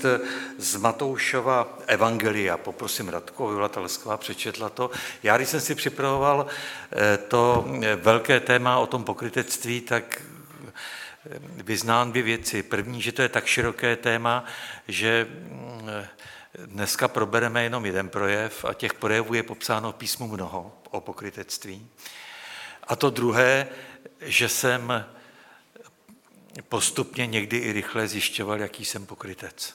text z Matoušova evangelia. Poprosím Radku, aby Telsková přečetla to. Já, když jsem si připravoval to velké téma o tom pokrytectví, tak vyznám dvě věci. První, že to je tak široké téma, že dneska probereme jenom jeden projev a těch projevů je popsáno v písmu mnoho o pokrytectví. A to druhé, že jsem postupně někdy i rychle zjišťoval, jaký jsem pokrytec.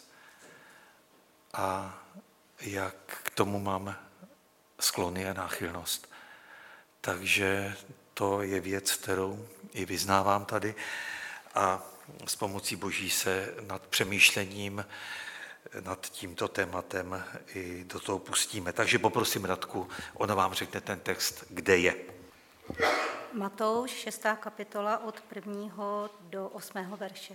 A jak k tomu mám sklony a náchylnost. Takže to je věc, kterou i vyznávám tady a s pomocí Boží se nad přemýšlením nad tímto tématem i do toho pustíme. Takže poprosím Radku, ona vám řekne ten text, kde je. Matouš, 6. kapitola od 1. do 8. verše.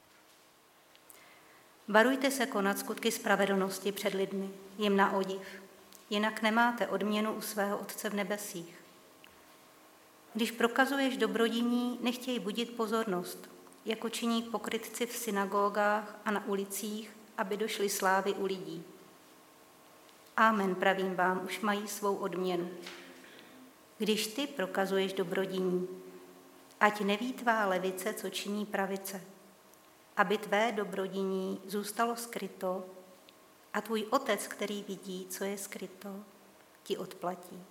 Varujte se konat skutky spravedlnosti před lidmi, jim na odiv, jinak nemáte odměnu u svého Otce v nebesích. Když prokazuješ dobrodiní, nechtěj budit pozornost, jako činí pokrytci v synagogách a na ulicích, aby došly slávy u lidí. Amen, pravím vám, už mají svou odměnu. Když ty prokazuješ dobrodiní, ať neví tvá levice, co činí pravice, aby tvé dobrodiní zůstalo skryto a tvůj Otec, který vidí, co je skryto, ti odplatí.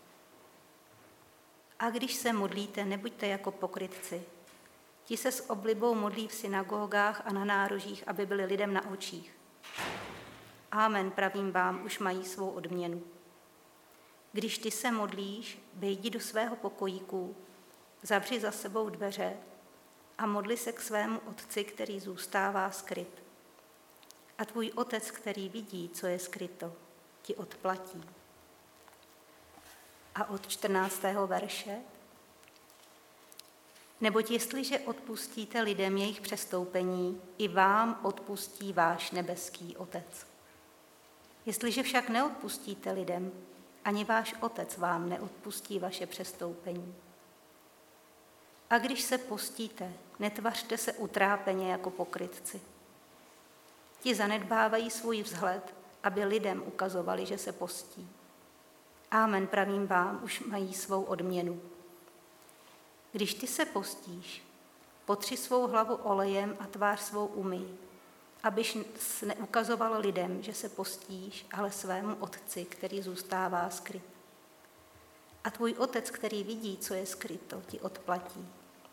A když se modlíte, nebuďte jako pokrytci. Ti se s oblibou modlí v synagogách a na nárožích, aby byli lidem na očích. Amen, pravím vám, už mají svou odměnu. Když ty se modlíš, vejdi do svého pokojíku, zavři za sebou dveře a modli se k svému Otci, který zůstává skryt. A tvůj Otec, který vidí, co je skryto, ti odplatí. A od 14. verše. Neboť jestliže odpustíte lidem jejich přestoupení, i vám odpustí váš nebeský Otec. Jestliže však neodpustíte lidem, ani váš Otec vám neodpustí vaše přestoupení. A když se postíte, netvařte se utrápeně jako pokrytci. Ti zanedbávají svůj vzhled, aby lidem ukazovali, že se postí. Amen, pravím vám, už mají svou odměnu. Když ty se postíš, potři svou hlavu olejem a tvář svou umyj, abyš neukazoval lidem, že se postíš, ale svému Otci, který zůstává skryt. A tvůj Otec, který vidí, co je skryto, ti odplatí.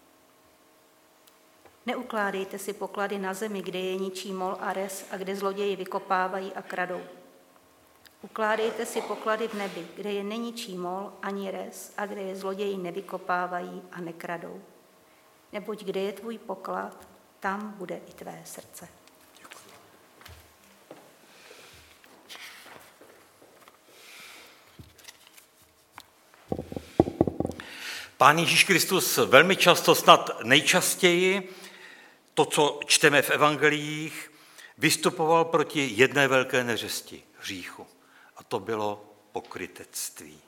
Neukládejte si poklady na zemi, kde je ničí mol a res a kde zloději vykopávají a kradou. Ukládejte si poklady v nebi, kde je neničí mol ani res a kde je zloději nevykopávají a nekradou. Neboť kde je tvůj poklad, tam bude i tvé srdce. Pán Ježíš Kristus velmi často, snad nejčastěji, to, co čteme v evangeliích, vystupoval proti jedné velké neřesti, hříchu. A to bylo pokrytectví.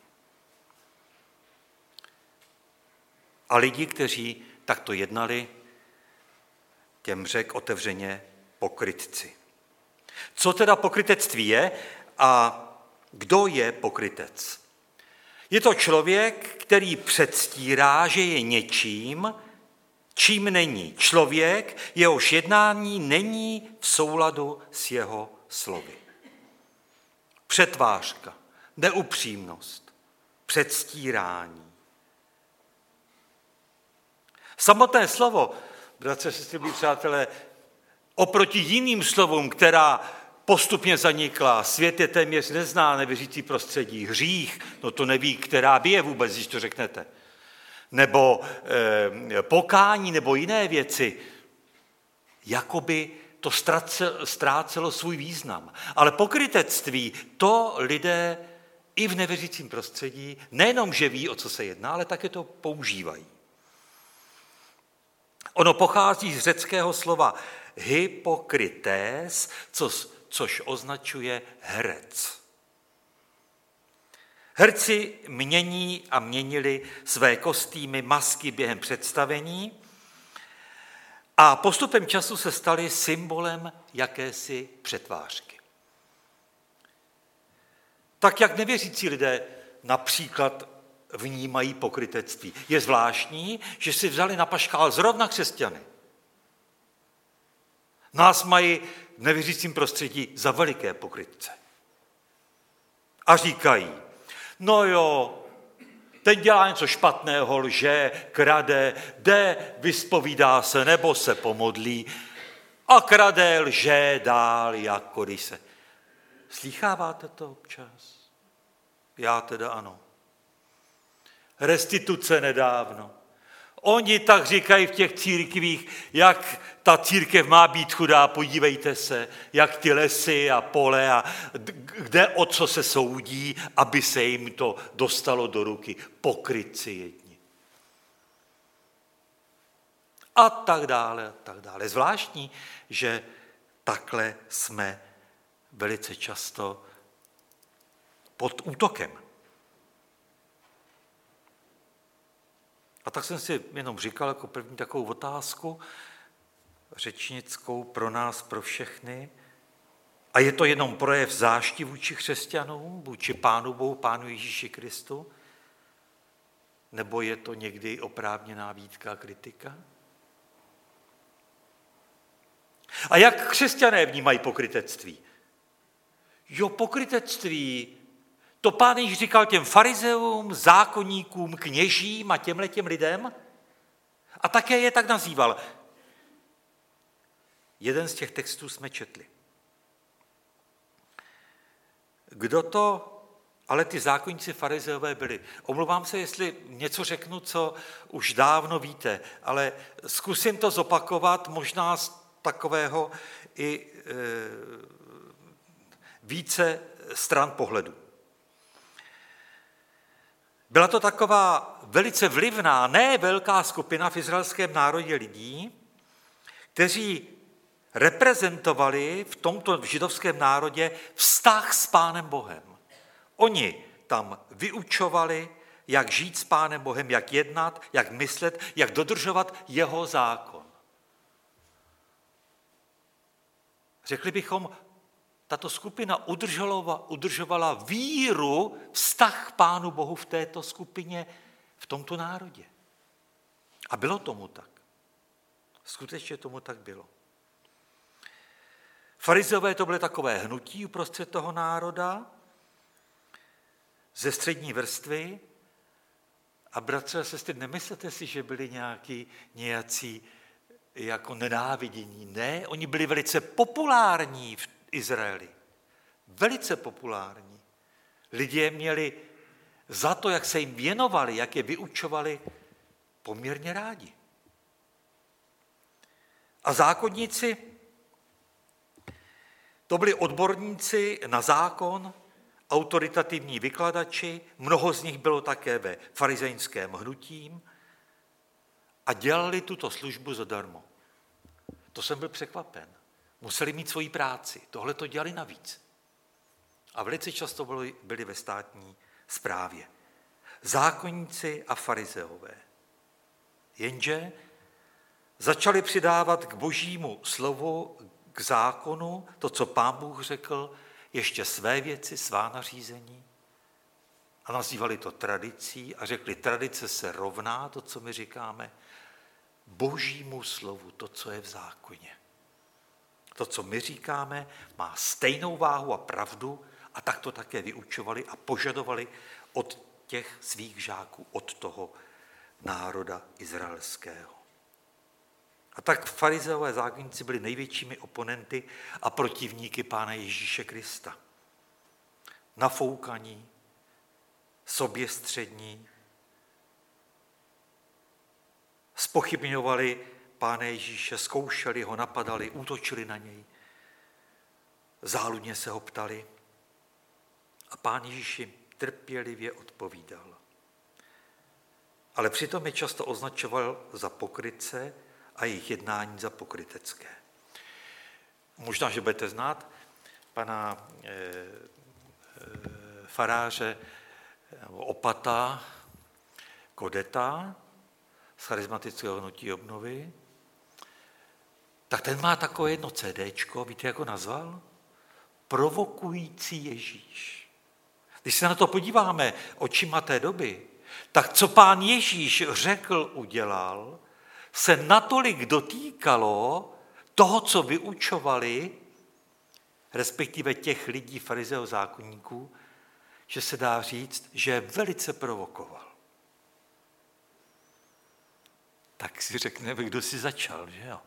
A lidi, kteří takto jednali, těm řekl otevřeně pokrytci. Co teda pokrytectví je a kdo je pokrytec? Je to člověk, který předstírá, že je něčím, čím není. Člověk, jehož jednání není v souladu s jeho slovy. Přetvářka, neupřímnost, předstírání. Samotné slovo, bratře, sestry, milí přátelé, oproti jiným slovům, která postupně zanikla, svět je téměř nezná, nevěřící prostředí, hřích, no to neví, která bije vůbec, když to řeknete, nebo pokání, nebo jiné věci, jakoby to ztrácelo svůj význam. Ale pokrytectví, to lidé i v nevěřícím prostředí nejenom, že ví, o co se jedná, ale také to používají. Ono pochází z řeckého slova hypokrytés, což označuje herec. Herci mění a měnili své kostýmy, masky během představení a postupem času se staly symbolem jakési přetvářky. Tak jak nevěřící lidé například vnímají pokrytectví. Je zvláštní, že si vzali na paškál zrovna křesťany. Nás mají v nevěřícím prostředí za veliké pokrytce. A říkají, no jo, ten dělá něco špatného, lže, krade, jde, vyspovídá se nebo se pomodlí a krade, lže dál, jako když se. Slýcháváte to občas? Já teda ano. Restituce nedávno. Oni tak říkají v těch církvích, jak ta církev má být chudá, podívejte se, jak ty lesy a pole a kde o co se soudí, aby se jim to dostalo do ruky. Pokrytci jedni. A tak dále, a tak dále. Zvláštní, že takhle jsme velice často pod útokem. A tak jsem si jenom říkal jako první takovou otázku řečnickou pro nás, pro všechny. A je to jenom projev zášti vůči křesťanům, vůči Pánu Bohu, Pánu Ježíši Kristu? Nebo je to někdy oprávněná výtka a kritika? A jak křesťané vnímají pokrytectví? Jo, pokrytectví, to Pán Ježíš říkal těm farizeům, zákonníkům, kněžím a těmhletěm lidem a také je tak nazýval. Jeden z těch textů jsme četli. Kdo to ale ty zákonníci farizeové byli? Omlouvám se, jestli něco řeknu, co už dávno víte, ale zkusím to zopakovat možná z takového i více stran pohledu. Byla to taková velice vlivná, ne velká skupina v izraelském národě lidí, kteří reprezentovali v tomto židovském národě vztah s Pánem Bohem. Oni tam vyučovali, jak žít s Pánem Bohem, jak jednat, jak myslet, jak dodržovat jeho zákon. Řekli bychom, tato skupina udržovala víru, vztah k Pánu Bohu v této skupině, v tomto národě. A bylo tomu tak. Skutečně tomu tak bylo. Farizeové to byly takové hnutí uprostřed toho národa, ze střední vrstvy. A bratři a sestry, nemyslete si, že byli nějací jako nenávidění. Ne, oni byli velice populární v Izraeli. Velice populární. Lidé měli za to, jak se jim věnovali, jak je vyučovali, poměrně rádi. A zákonníci, to byli odborníci na zákon, autoritativní vykladači, mnoho z nich bylo také ve farizejském hnutím a dělali tuto službu zadarmo. To jsem byl překvapen. Museli mít svoji práci, tohle to dělali navíc. A velice často byli ve státní správě. Zákonníci a farizeové. Jenže začali přidávat k božímu slovu, k zákonu, to, co Pán Bůh řekl, ještě své věci, svá nařízení. A nazývali to tradicí a řekli, tradice se rovná, to, co my říkáme, božímu slovu, to, co je v zákoně. To, co my říkáme, má stejnou váhu a pravdu a tak to také vyučovali a požadovali od těch svých žáků, od toho národa izraelského. A tak farizeové zákonníci byli největšími oponenty a protivníky Pána Ježíše Krista. Nafoukaní, soběstřední, zpochybňovali Pána Ježíše, zkoušeli ho, napadali, útočili na něj, záludně se ho ptali a Pán Ježíš jim trpělivě odpovídal. Ale přitom je často označoval za pokrytce a jejich jednání za pokrytecké. Možná, že budete znát pana faráře opata Kodeta z charismatického hnutí obnovy. tak ten má takové jedno CDčko, víte, jak ho nazval? Provokující Ježíš. Když se na to podíváme očima té doby, tak co pán Ježíš řekl, udělal, se natolik dotýkalo toho, co vyučovali, respektive těch lidí, farizeů, zákonníků, že se dá říct, že je velice provokoval. Tak si řekneme, kdo si začal, že jo?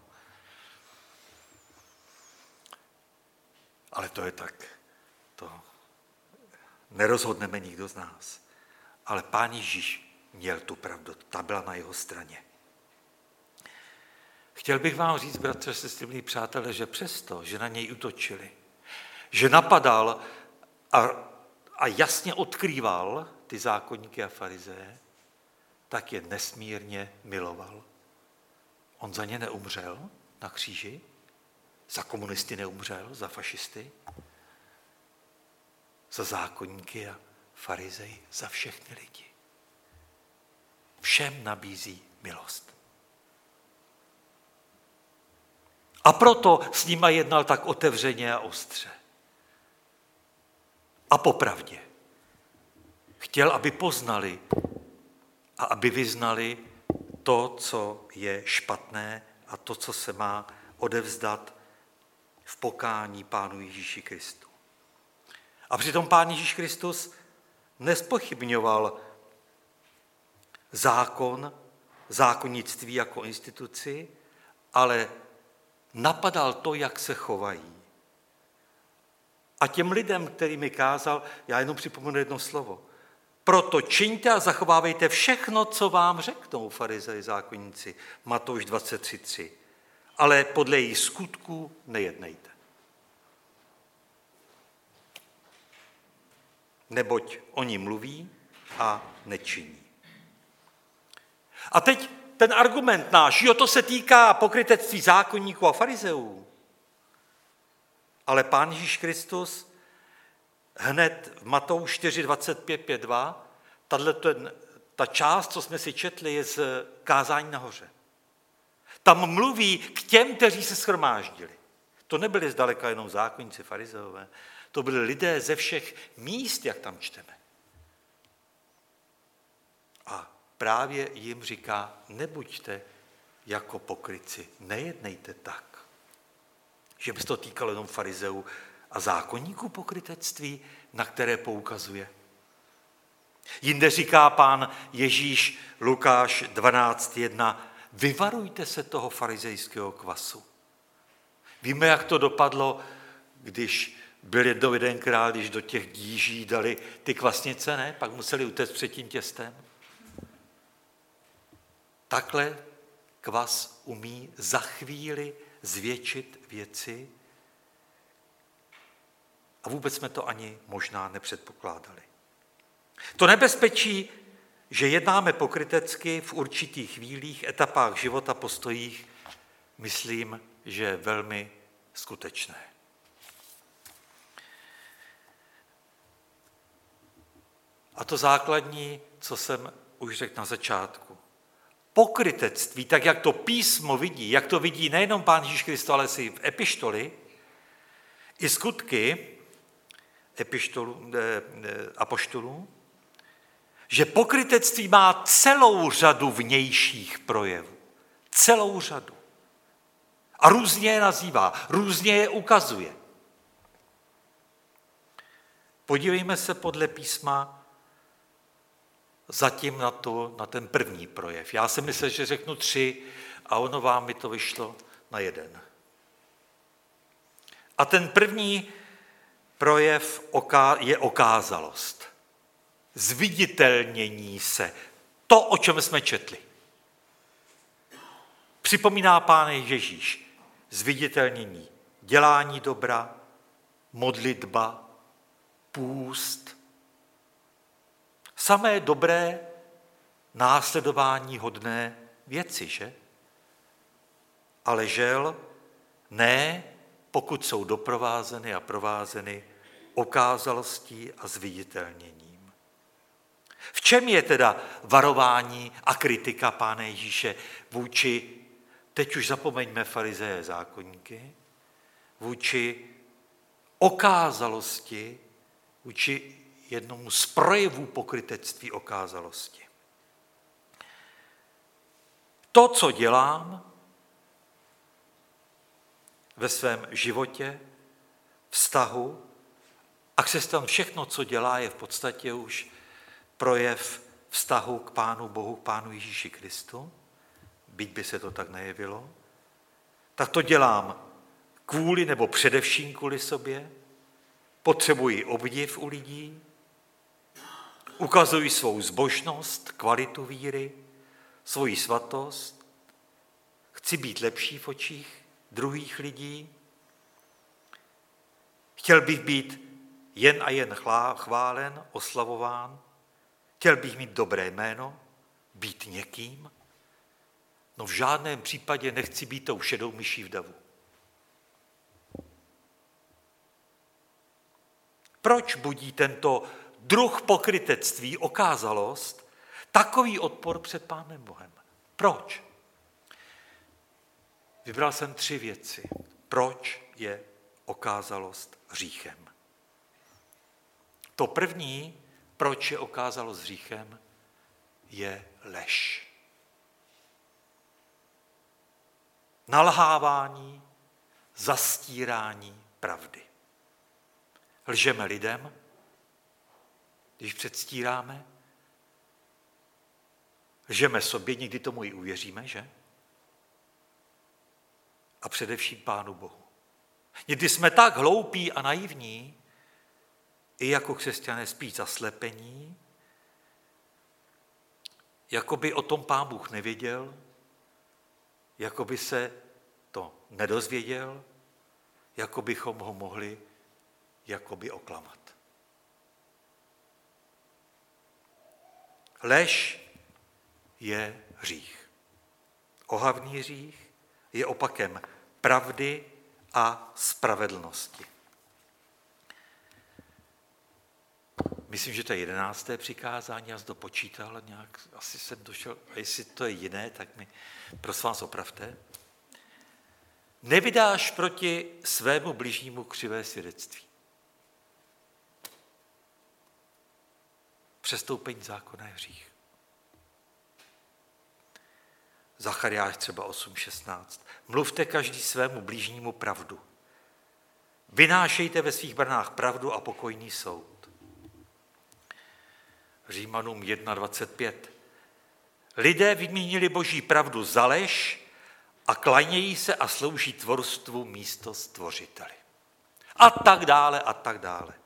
Ale to je tak, to nerozhodneme nikdo z nás. Ale pán Ježíš měl tu pravdu, ta byla na jeho straně. Chtěl bych vám říct, bratře, sestry, milí přátelé, že přesto, že na něj útočili, že napadal a jasně odkrýval ty zákonníky a farizeje, tak je nesmírně miloval. On za ně neumřel na kříži, za komunisty neumřel, za fašisty, za zákonníky a farizeji, za všechny lidi. Všem nabízí milost. A proto s nima jednal tak otevřeně a ostře. A popravdě. Chtěl, aby poznali a aby vyznali to, co je špatné a to, co se má odevzdat v pokání Pánu Ježíši Kristu. A přitom Pán Ježíš Kristus nezpochybňoval zákonnictví jako instituci, ale napadal to, jak se chovají. A těm lidem, kterým kázal, já jenom připomenu jedno slovo. Proto čiňte a zachovávejte všechno, co vám řeknou farizeji zákonníci. Matouš 23:3. Ale podle jejich skutků nejednejte. Neboť oni mluví a nečiní. A teď ten argument náš, jo, to se týká pokrytectví zákonníků a farizeů. Ale Pán Ježíš Kristus hned v Matouš 4:25-5:2, ta část, co jsme si četli, je z kázání nahoře. Tam mluví k těm, kteří se shromáždili. To nebyli zdaleka jenom zákonníci, farizeové, to byli lidé ze všech míst, jak tam čteme. A právě jim říká, nebuďte jako pokrytci, nejednejte tak, že by se to týkalo jenom farizeů a zákonníků pokrytectví, na které poukazuje. Jinde říká pán Ježíš, Lukáš 12:1, vyvarujte se toho farizejského kvasu. Víme, jak to dopadlo, když byl jeden král, když do těch díží dali ty kvasnice, ne? Pak museli utéct před tím těstem. Takhle kvas umí za chvíli zvětšit věci a vůbec jsme to ani možná nepředpokládali. To nebezpečí, že jednáme pokrytecky v určitých chvílích, etapách života, postojích, myslím, že je velmi skutečné. A to základní, co jsem už řekl na začátku. Pokrytectví, tak jak to písmo vidí, jak to vidí nejenom Pán Ježíš Kristus, ale si v epištoli, i skutky apoštolů, že pokrytectví má celou řadu vnějších projevů. Celou řadu. A různě je nazývá, různě je ukazuje. Podívejme se podle písma zatím na ten první projev. Já jsem myslel, že řeknu 3 a ono vám mi to vyšlo na 1. A ten první projev je okázalost. Zviditelnění se. To, o čem jsme četli. Připomíná Pán Ježíš. Zviditelnění. Dělání dobra, modlitba, půst. Samé dobré následování hodné věci, že? Ale žel ne, pokud jsou doprovázeny a provázeny okázalostí a zviditelněním. V čem je teda varování a kritika Pána Ježíše vůči teď už zapomeňme farizeje zákonníky, vůči okázalosti, vůči jednomu z projevů pokrytectví okázalosti. To, co dělám ve svém životě, vztahu, a křesťan všechno, co dělá, je v podstatě už projev vztahu k Pánu Bohu, k Pánu Ježíši Kristu, byť by se to tak nejevilo, tak to dělám kvůli nebo především kvůli sobě, potřebuji obdiv u lidí, ukazuji svou zbožnost, kvalitu víry, svoji svatost, chci být lepší v očích druhých lidí, chtěl bych být jen a jen chválen, oslavován, chtěl bych mít dobré jméno, být někým, no v žádném případě nechci být tou šedou myší v davu. Proč budí tento druh pokrytectví, okázalost, takový odpor před Pánem Bohem? Proč? Vybral jsem 3 věci. Proč je okázalost hříchem? To první, proč je okázalost hříchem, je lež. Nalhávání, zastírání pravdy. Lžeme lidem, když předstíráme, lžeme sobě, někdy tomu i uvěříme, že? A především Pánu Bohu. Někdy jsme tak hloupí a naivní, i jako křesťané spíš zaslepení, jako by o tom Pán Bůh nevěděl, jako by se to nedozvěděl, jako bychom ho mohli jakoby oklamat. Lež je hřích. Ohavný hřích je opakem pravdy a spravedlnosti. Myslím, že to je 11. přikázání, já jsem to počítal, nějak asi jsem došel, a jestli to je jiné, tak mi prosím vás opravte. Nevydáš proti svému bližnímu křivé svědectví. Přestoupení zákona je hřích. Zachariáš třeba 8.16. Mluvte každý svému blížnímu pravdu. Vynášejte ve svých branách pravdu a pokojný soud. Římanům 1.25. Lidé vyměnili Boží pravdu za lež a klanějí se a slouží tvorstvu místo stvořiteli. A tak dále, a tak dále.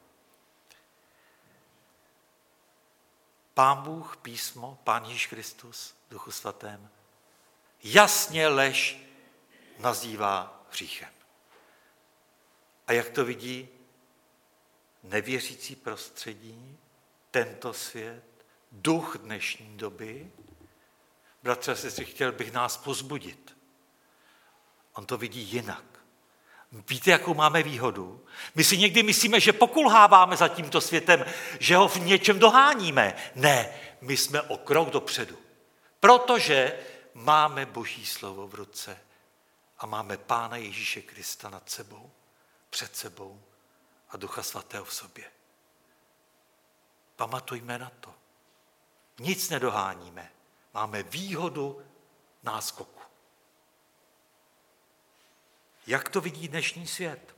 Pán Bůh, písmo, Pán Ježíš Kristus, Duchu Svatém, jasně lež nazývá hříchem. A jak to vidí nevěřící prostředí, tento svět, duch dnešní doby, bratře a sestry, chtěl bych nás povzbudit. On to vidí jinak. Víte, jakou máme výhodu? My si někdy myslíme, že pokulháváme za tímto světem, že ho v něčem doháníme. Ne, my jsme o krok dopředu. Protože máme Boží slovo v ruce a máme Pána Ježíše Krista nad sebou, před sebou a Ducha Svatého v sobě. Pamatujme na to. Nic nedoháníme. Máme výhodu náskoku. Jak to vidí dnešní svět?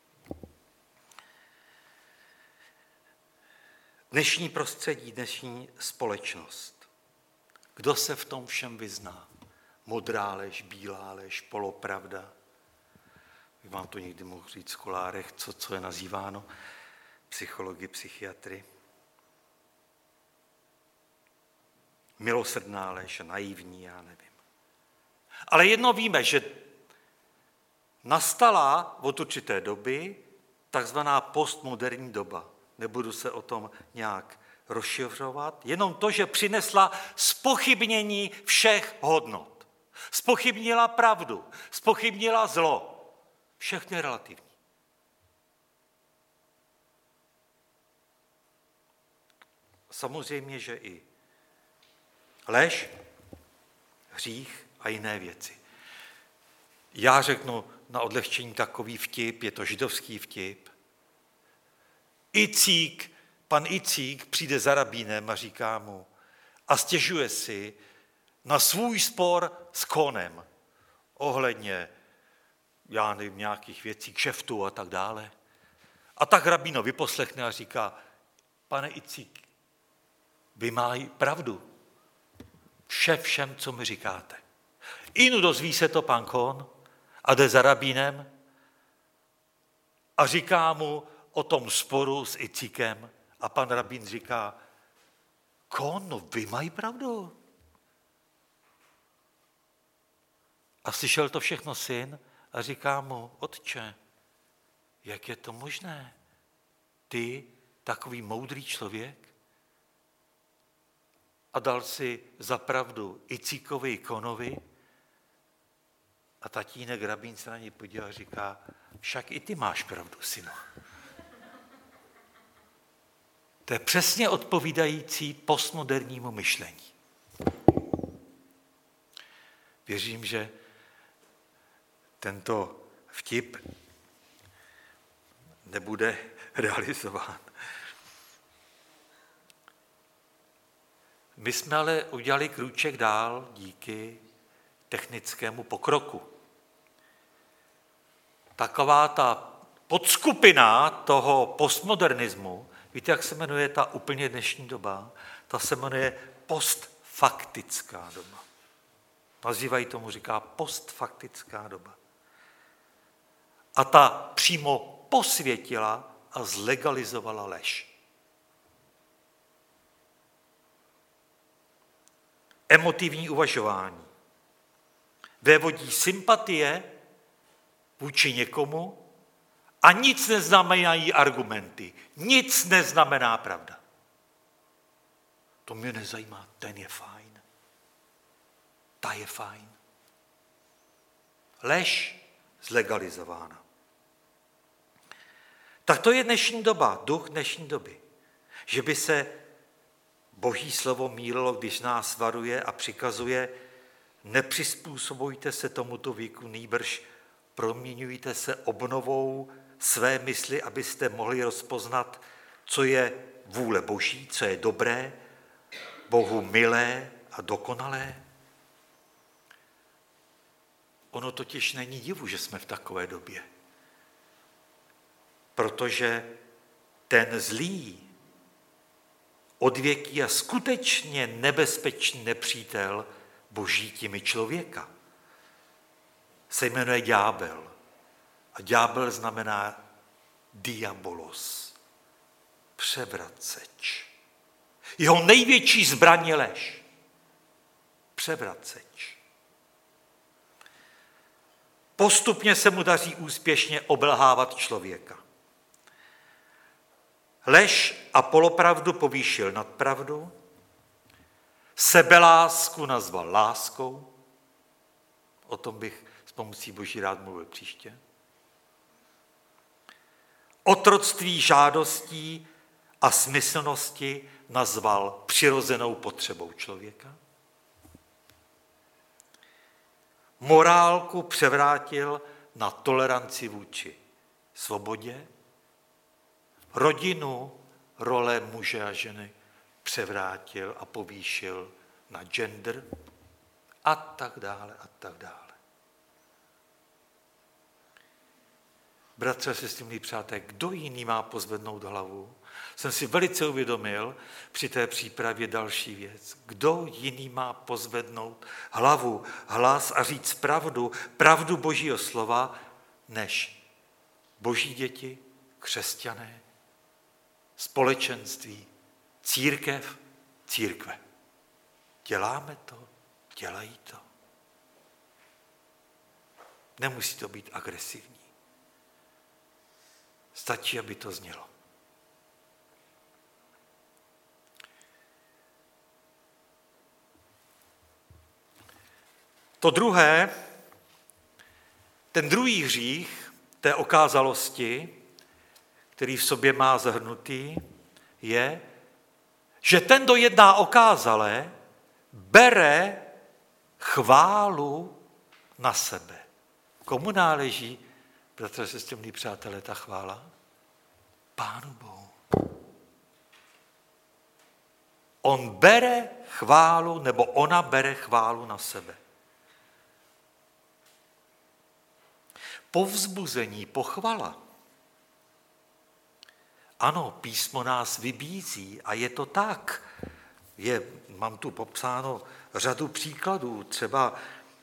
Dnešní prostředí, dnešní společnost. Kdo se v tom všem vyzná? Modrá lež, bílá lež, polopravda. Bych vám to někdy mohl říct v školárech, co je nazýváno psychologi, psychiatry. Milosrdná lež, naivní, já nevím. Ale jedno víme, že nastala od určité doby takzvaná postmoderní doba. Nebudu se o tom nějak rozšiřovat, jenom to, že přinesla zpochybnění všech hodnot. Zpochybnila pravdu, zpochybnila zlo. Všechno je relativní. Samozřejmě, že i lež, hřích a jiné věci. Já řeknu na odlehčení takový vtip, je to židovský vtip. Pan Icík přijde za rabínem a říká mu a stěžuje si na svůj spor s Konem ohledně, já nevím, nějakých věcí, kšeftu a tak dále. A tak rabín ho vyposlechne a říká, pane Icík, vy máte pravdu. Všem, co mi říkáte. Inu dozví se to pan Kon a jde za rabínem a říká mu o tom sporu s Icíkem a pan rabín říká, Kon, no vy mají pravdu. A slyšel to všechno syn a říká mu, otče, jak je to možné? Ty, takový moudrý člověk, a dal si za pravdu Icíkovi Konovi a tatínek rabín se na něj podíval a říká, však i ty máš pravdu, synu. To je přesně odpovídající postmodernímu myšlení. Věřím, že tento vtip nebude realizován. My jsme ale udělali krůček dál díky technickému pokroku. Taková ta podskupina toho postmodernismu, víte, jak se jmenuje ta úplně dnešní doba? Ta se jmenuje postfaktická doba. Nazývají tomu, říká postfaktická doba. A ta přímo posvětila a zlegalizovala lež. Emotivní uvažování. Vévodí sympatie vůči někomu a nic neznamenají argumenty. Nic neznamená pravda. To mě nezajímá, ten je fajn. Ta je fajn. Lež zlegalizována. Tak to je dnešní doba, duch dnešní doby. Že by se Boží slovo mýlilo, když nás varuje a přikazuje, nepřizpůsobujte se tomuto věku, nýbrž proměňujte se obnovou své mysli, abyste mohli rozpoznat, co je vůle Boží, co je dobré, Bohu milé a dokonalé. Ono totiž není divu, že jsme v takové době. Protože ten zlý, odvěký a skutečně nebezpečný nepřítel Boží těmi člověka se jmenuje ďábel. A ďábel znamená diabolos, převraceč. Jeho největší zbraň je lež. Převraceč. Postupně se mu daří úspěšně obelhávat člověka. Lež a polopravdu povýšil nad pravdu, sebelásku nazval láskou, o tom bych s pomocí Boží rád mluvil příště, otroctví žádostí a smyslnosti nazval přirozenou potřebou člověka, morálku převrátil na toleranci vůči svobodě, rodinu, role muže a ženy převrátil a povýšil na gender a tak dále a tak dále. Bratře, sestry, milí přátelé, kdo jiný má pozvednout hlavu? Jsem si velice uvědomil při té přípravě další věc. Kdo jiný má pozvednout hlavu, hlas a říct pravdu Božího slova, než Boží děti, křesťané, společenství, církve. Děláme to, dělají to. Nemusí to být agresivní. Stačí, aby to znělo. To druhé, ten druhý hřích té okázalosti, který v sobě má zahrnutý, je, že ten, kdo jedná okázale, bere chválu na sebe. Komu náleží, bratře, sestry, milí přátelé, ta chvála? Pánu Bohu. On bere chválu, nebo ona bere chválu na sebe. Povzbuzení, pochvala. Ano, písmo nás vybízí a je to tak. Mám tu popsáno řadu příkladů, třeba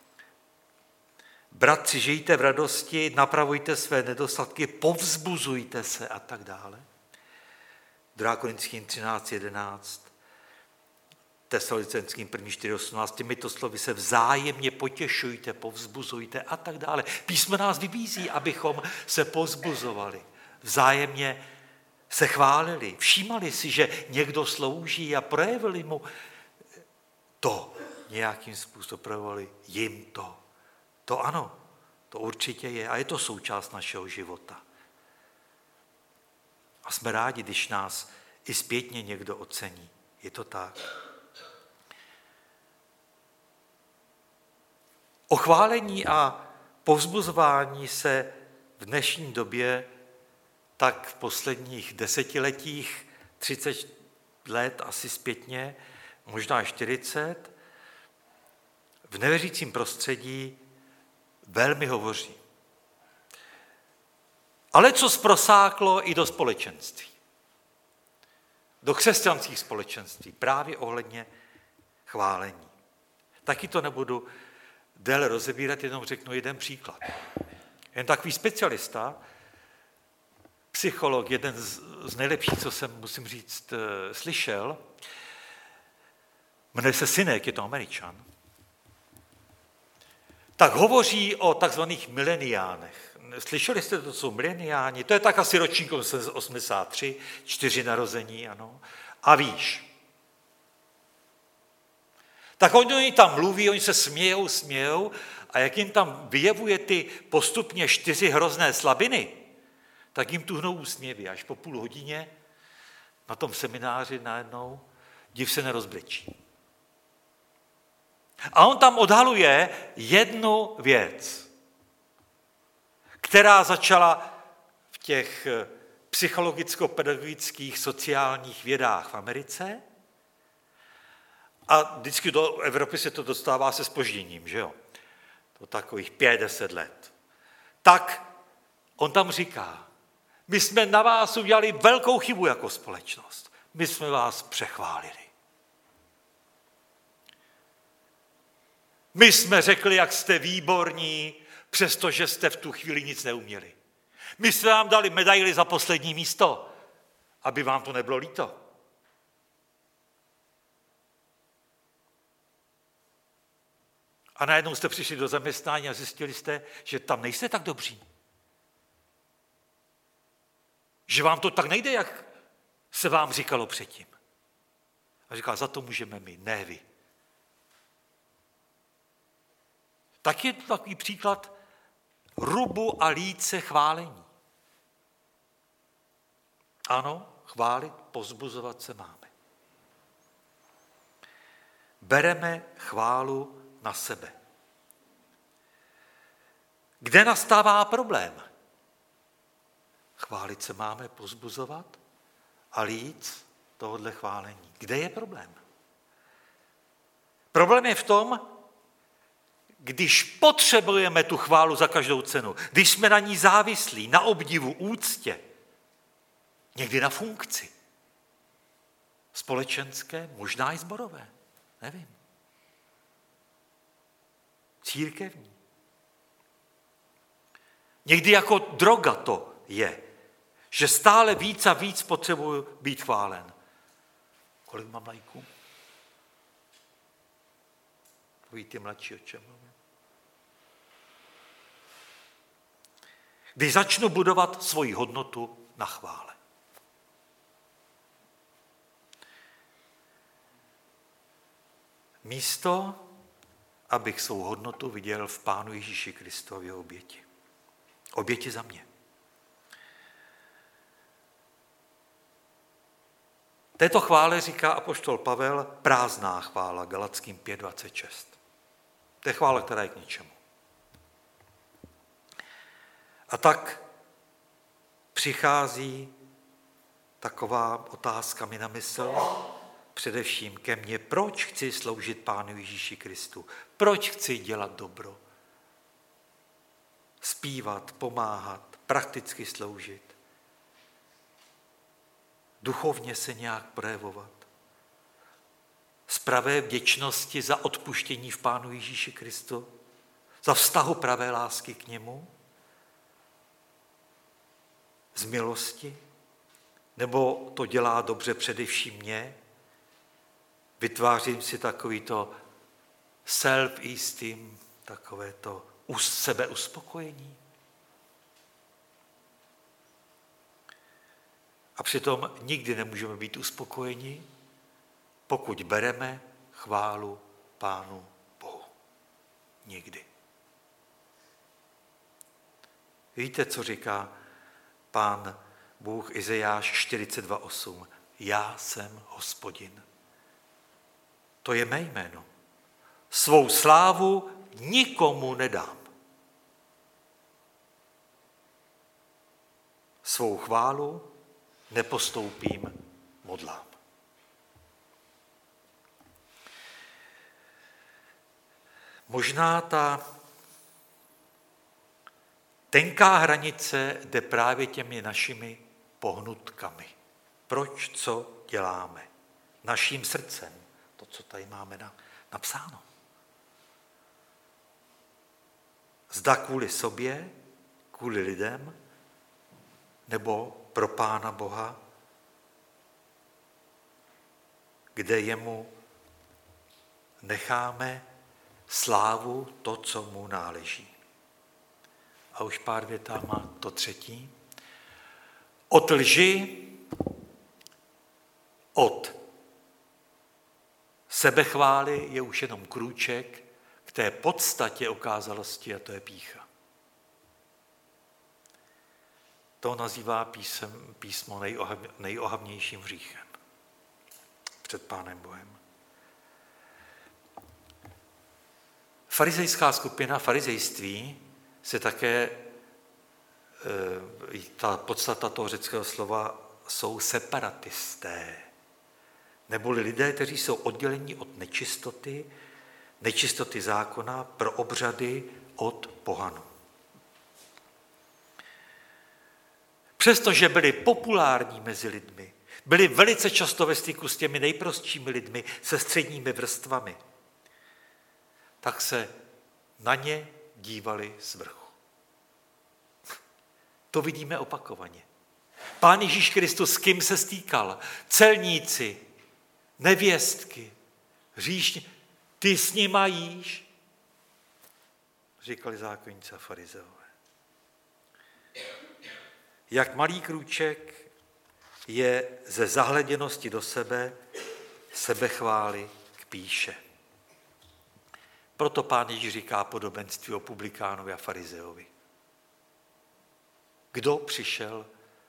bratři, žijte v radosti, napravujte své nedostatky, povzbuzujte se a tak dále. 2. Korinským 13:11, Tesalonickým 1:4:18, těmito slovy se vzájemně potěšujte, povzbuzujte a tak dále. Písmo nás vybízí, abychom se povzbuzovali, vzájemně se chválili, všímali si, že někdo slouží a projevili mu to nějakým způsobem, projevili jim to. To ano, to určitě je a je to součást našeho života. A jsme rádi, když nás i zpětně někdo ocení. Je to tak. O chválení a povzbuzování se v dnešní době tak v posledních desetiletích, 30 let asi zpětně, možná 40, v nevěřícím prostředí velmi hovoří. Ale co prosáklo i do společenství. Do křesťanských společenství, právě ohledně chválení. Taky to nebudu déle rozebírat, jenom řeknu jeden příklad. Jen takový specialista, psycholog, jeden z nejlepších, co jsem, musím říct, slyšel, jmenuje se Sinek, je to Američan, tak hovoří o takzvaných mileniánech. Slyšeli jste to, co jsou mileniáni? To je tak asi ročník 83, 4 narození, ano. A víš. Tak oni tam mluví, oni se smějou a jak jim tam vyjevuje ty postupně 4 hrozné slabiny, tak jim tuhnou úsměvy. Až po půl hodině na tom semináři najednou div se nerozbrečí. A on tam odhaluje jednu věc, která začala v těch psychologicko-pedagogických sociálních vědách v Americe a vždycky do Evropy se to dostává se zpožděním, že jo? To takových 5-10 let. Tak on tam říká, my jsme na vás udělali velkou chybu jako společnost. My jsme vás přechválili. My jsme řekli, jak jste výborní, přestože jste v tu chvíli nic neuměli. My jsme vám dali medaili za poslední místo, aby vám to nebylo líto. A najednou jste přišli do zaměstnání a zjistili jste, že tam nejste tak dobří. Že vám to tak nejde, jak se vám říkalo předtím. A říká, za to můžeme my, ne vy. Tak je to takový příklad rubu a líce chválení. Ano, chválit, povzbuzovat se máme. Bereme chválu na sebe. Kde nastává problém? Chválit se máme, povzbuzovat a líc tohodle chválení. Kde je problém? Problém je v tom, když potřebujeme tu chválu za každou cenu, když jsme na ní závislí, na obdivu, úctě, někdy na funkci, společenské, možná i sborové, nevím, církevní. Někdy jako droga to je, že stále víc a víc potřebuji být chválen. Kolik mám lajků? Víte mladší, o čem mluvím? Když začnu budovat svoji hodnotu na chvále. Místo, abych svou hodnotu viděl v Pánu Ježíši Kristu v jeho oběti. Oběti za mě. Této chvále říká apoštol Pavel prázdná chvála, Galatským 5:26. To je chvála, která je k ničemu. A tak přichází taková otázka mi na mysl, především ke mně, proč chci sloužit Pánu Ježíši Kristu, proč chci dělat dobro, zpívat, pomáhat, prakticky sloužit, duchovně se nějak projevovat, z pravé vděčnosti za odpuštění v Pánu Ježíši Kristu, za vztahu pravé lásky k němu, z milosti, nebo to dělá dobře především mě, vytvářím si takovýto self-esteem, takové to sebeuspokojení. A přitom nikdy nemůžeme být uspokojeni, pokud bereme chválu Pánu Bohu. Nikdy. Víte, co říká Pán Bůh Izajáš 42:8? Já jsem Hospodin. To je mé jméno. Svou slávu nikomu nedám. Svou chválu nepostoupím modlám. Možná ta tenká hranice jde právě těmi našimi pohnutkami. Proč, co děláme? Naším srdcem. To, co tady máme napsáno. Zda kvůli sobě, kvůli lidem, nebo pro Pána Boha, kde jemu necháme slávu, to, co mu náleží. A už pár větama to třetí. Od lži, od sebechvály je už jenom krůček k té podstatě okázalosti, a to je pýcha. To nazývá písmo nejohavnějším hříchem před Pánem Bohem. Farizejská skupina, farizejství, se také, ta podstata toho řeckého slova, jsou separatisté, neboli lidé, kteří jsou oddělení od nečistoty zákona pro obřady od pohanů. Přestože byli populární mezi lidmi, byli velice často ve styku s těmi nejprostšími lidmi, se středními vrstvami, tak se na ně dívali z vrchu. To vidíme opakovaně. Pán Ježíš Kristus s kým se stýkal? Celníci, nevěstky, hříšní. Ty s nima jíš? Říkali zákonníci a farizeové. Jak malý krůček je ze zahleděnosti do sebe, sebechvály k pýše. Proto Pán Ježíš říká podobenství o publikánovi a farizeovi. Kdo přišel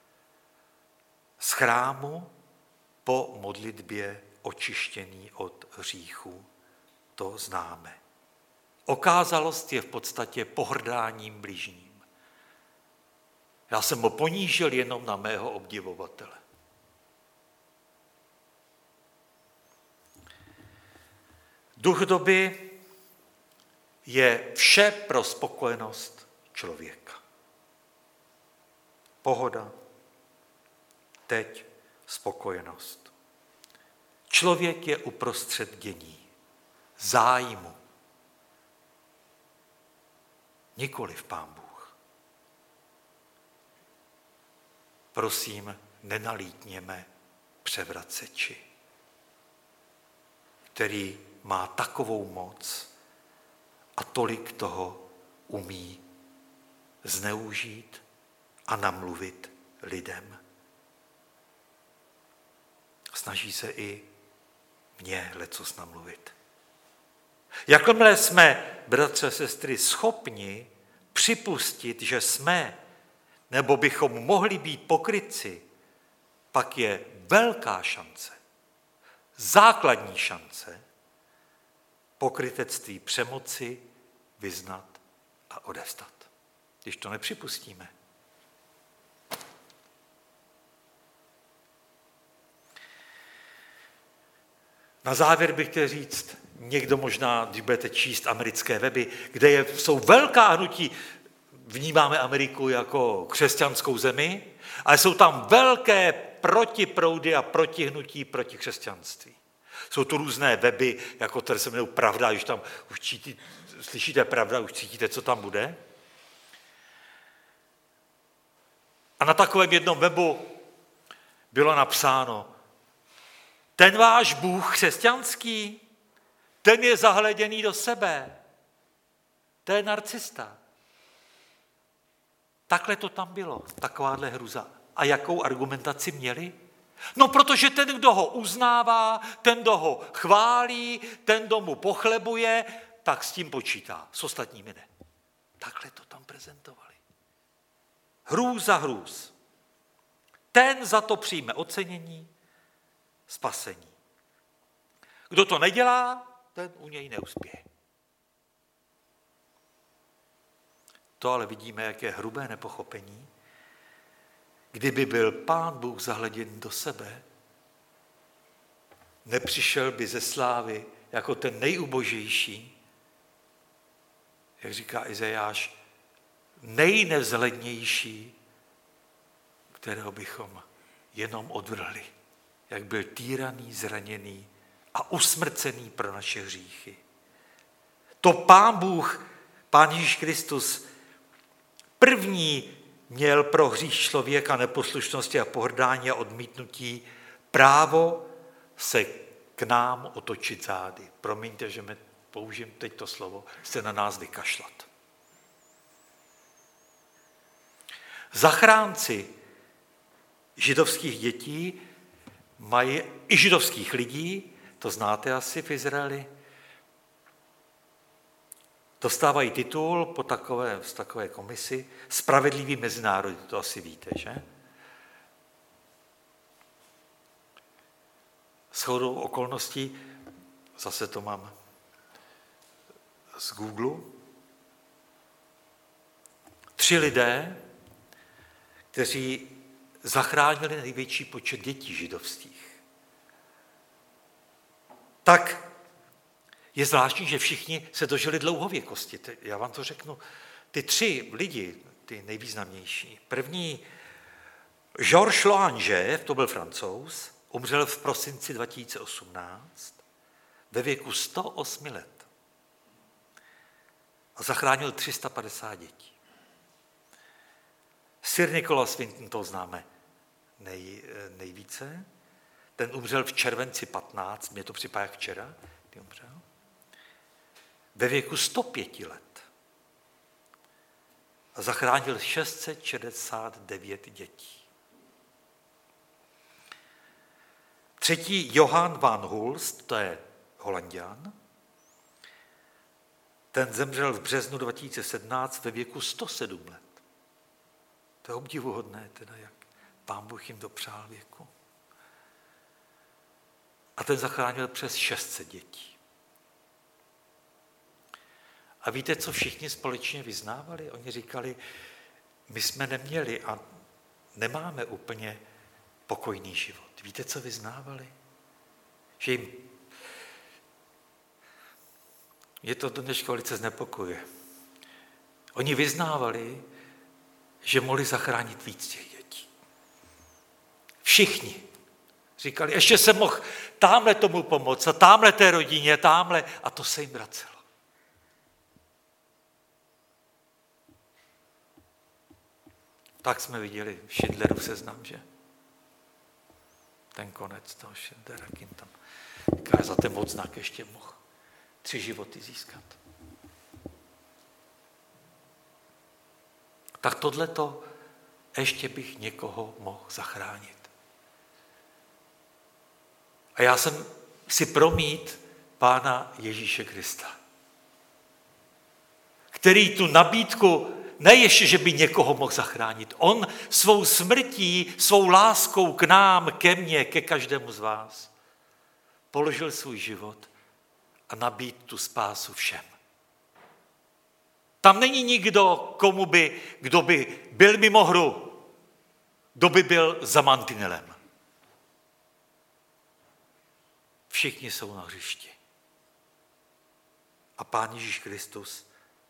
z chrámu po modlitbě očištěný od hříchů, to známe. Okázalost je v podstatě pohrdáním bližním. Já jsem ho ponížil jenom na mého obdivovatele. Duch doby je vše pro spokojenost člověka. Pohoda, teď spokojenost. Člověk je uprostřed dění, zájmu. Nikoliv Pán Bůh. Prosím, nenalítněme převraceči, který má takovou moc a tolik toho umí zneužít a namluvit lidem. Snaží se i mě lecos namluvit. Jakmile jsme, bratře a sestry, schopni připustit, že jsme, nebo bychom mohli být pokrytci, pak je velká šance, základní šance, pokrytectví přemoci vyznat a odevzdat. když to nepřipustíme. Na závěr bych chtěl říct, někdo možná, když budete číst americké weby, kde jsou velká hnutí, vnímáme Ameriku jako křesťanskou zemi, ale jsou tam velké protiproudy a protihnutí proti křesťanství. Jsou tu různé weby, jako které se jmenují Pravda, když tam už slyšíte Pravda, už cítíte, co tam bude. A na takovém jednom webu bylo napsáno: ten váš Bůh křesťanský, ten je zahleděný do sebe. To je narcista. Takhle to tam bylo, takováhle hruza. A jakou argumentaci měli? No, protože ten, kdo ho uznává, ten, kdo ho chválí, ten, kdo mu pochlebuje, tak s tím počítá, s ostatními ne. Takhle to tam prezentovali. Hrůz za hrůz. Ten za to přijme ocenění, spasení. Kdo to nedělá, ten u něj neuspěje. To ale vidíme, jak je hrubé nepochopení. Kdyby byl Pán Bůh zahleděn do sebe, nepřišel by ze slávy jako ten nejubožejší, jak říká Izajáš, nejnevzhlednější, kterého bychom jenom odvrhli, jak byl týraný, zraněný a usmrcený pro naše hříchy. To Pán Bůh, Pán Ježíš Kristus, první měl pro hřích člověka, neposlušnosti a pohrdání a odmítnutí právo se k nám otočit zády. Promiňte, že použijem teď to slovo, se na nás vykašlat. Zachránci židovských dětí mají i židovských lidí, to znáte asi v Izraeli, dostávají titul z takové komisi Spravedlivý mezinárod, to asi víte, že? Shodou okolností, zase to mám z Google, 3 lidé, kteří zachránili největší počet dětí židovských. Tak je zvláštní, že všichni se dožili dlouhověkosti. Já vám to řeknu. Ty 3 lidi, ty nejvýznamnější. První, Georges Loanger, to byl Francouz, umřel v prosinci 2018 ve věku 108 let a zachránil 350 dětí. Sir Nicholas Winton, to známe nejvíce, ten umřel v červenci 15, mě to připadá jak včera, kdy umřel, ve věku 105 let a zachránil 669 dětí. 3. Johann van Hulst, to je Holanďan, ten zemřel v březnu 2017 ve věku 107 let. To je obdivuhodné, teda jak Pán Bůh jim dopřál věku. A ten zachránil přes 600 dětí. A víte, co všichni společně vyznávali? Oni říkali, my jsme neměli a nemáme úplně pokojný život. Víte, co vyznávali? Že je to do dneška velice znepokojuje. Oni vyznávali, že mohli zachránit víc těch dětí. Všichni. Říkali, ještě jsem mohl támhle tomu pomoct a támhle té rodině, támhle, a to se jim vracelo. Tak jsme viděli Schindlerův seznam, že? Ten konec toho Schindlera, kým tam říká, za ten odznak ještě mohl 3 životy získat. Tak tohleto ještě bych někoho mohl zachránit. A já jsem si promít Pána Ježíše Krista, který tu nabídku ne ještě, že by někoho mohl zachránit. On svou smrtí, svou láskou k nám, ke mně, ke každému z vás položil svůj život a nabídl tu spásu všem. Tam není nikdo, kdo by byl mimo hru, kdo by byl za mantinelem. Všichni jsou na hřišti. A Pán Ježíš Kristus,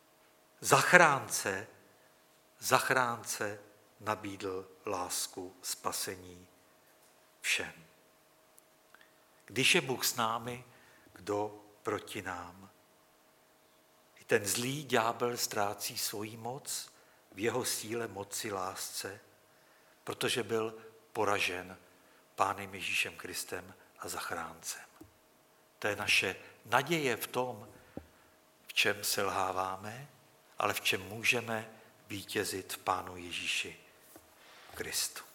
zachránce nabídl lásku, spasení všem. Když je Bůh s námi, kdo proti nám? I ten zlý ďábel ztrácí svoji moc v jeho síle, moci, lásce, protože byl poražen Pánem Ježíšem Kristem a zachráncem. To je naše naděje v tom, v čem selháváme, ale v čem můžeme vítězit v Pánu Ježíši Kristu.